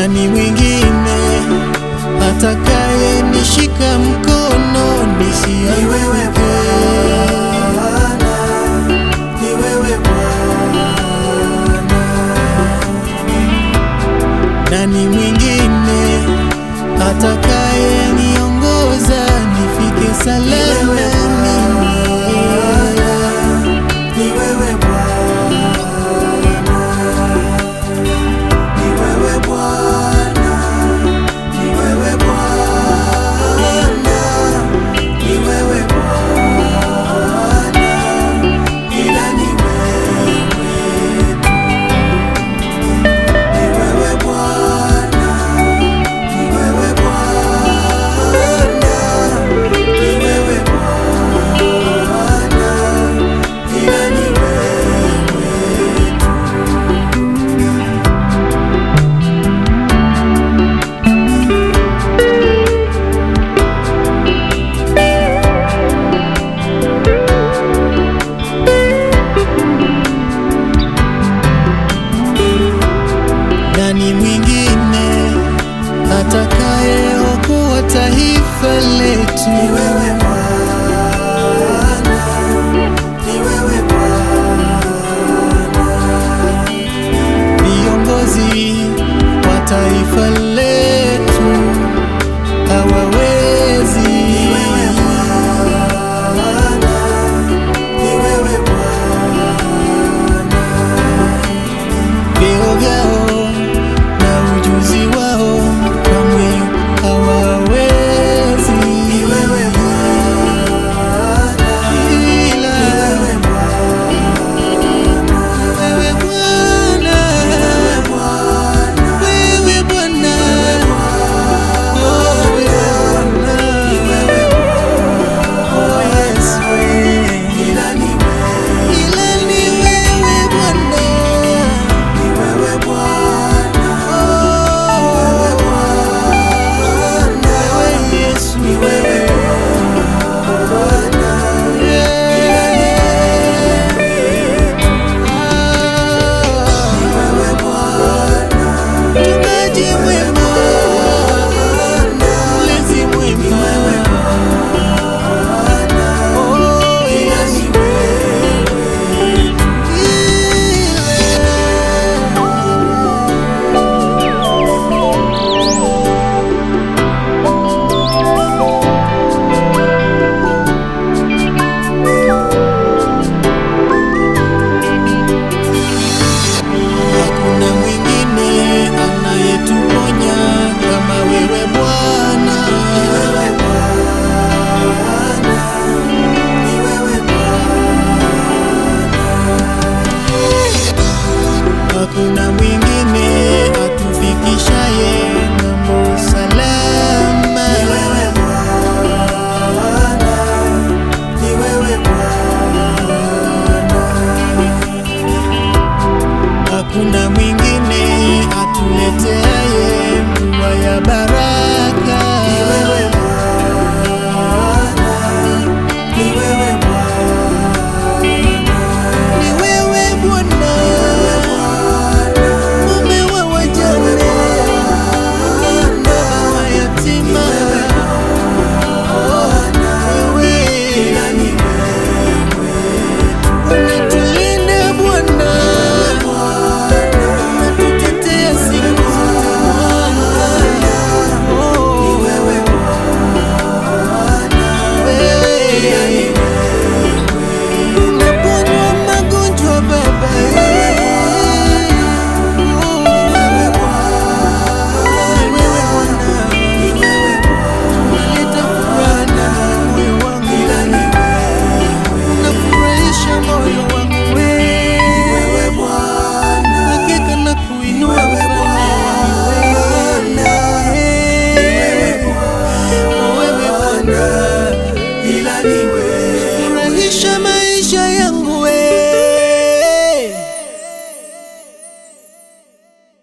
Nani mwingine atakaye nishika mkono nisianguke? Ni wewe Bwana. Nani mwingine atakaye niongoza nifike salama? Ni wewe Bwana. Ni wewe Bwana. Ni wewe Bwana. Ni wewe Bwana. Ila ni wewe tu. Ni wewe Bwana. Ni wewe Bwana. Ni wewe Bwana. Ila ni wewe tu. Nani mwingine atakaye okoa taifa letu? Ni wewe Bwana. Ni wewe Bwana. Viongozi wa taifa letu